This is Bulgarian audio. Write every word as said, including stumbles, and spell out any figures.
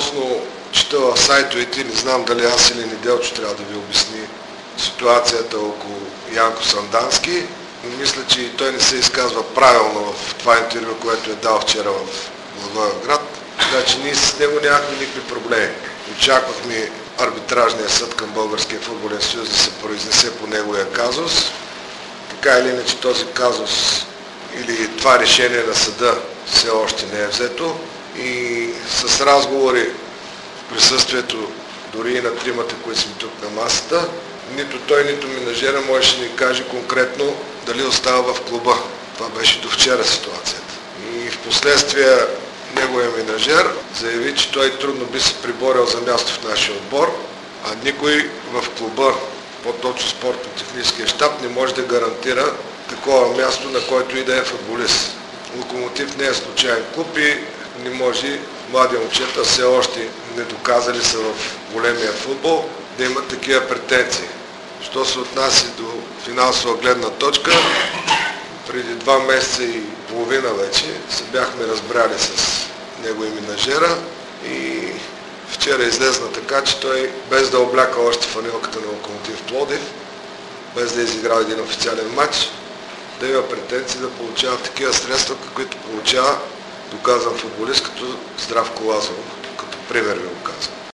Относно чета в сайтовете, не знам дали аз или Неделчо трябва да ви обясни ситуацията около Янко Сандански. Мисля, че и той не се изказва правилно в това интервю, което е дал вчера в Благоевград. Така че ние с него нямахме никакви проблеми. Очаквахме арбитражния съд към Българския футболен съюз да се произнесе по неговия казус. Така или иначе този казус или това решение на съда все още не е взето. И с разговори в присъствието дори и на тримата, които сме тук на масата, нито той, нито менажера можеше да ни каже конкретно дали остава в клуба. Това беше до вчера ситуацията. И в последствие неговия менажер заяви, че той трудно би се приборил за място в нашия отбор, а никой в клуба, по-точно спортно-техническия щаб, не може да гарантира такова място, на който и да е футболист. Локомотив не е случайен клуб и не може млади момчета, все още не доказали са в големия футбол, да имат такива претенции. Що се отнася до финансова гледна точка, преди два месеца и половина вече се бяхме разбрали с него и менажера и вчера излезна така, че той без да обляка още фанелката на Локомотив Пловдив, без да изиграл един официален матч, да има претенции да получава такива средства, каквито получава доказан футболист като Здравко Лазаров, като пример ви го казвам.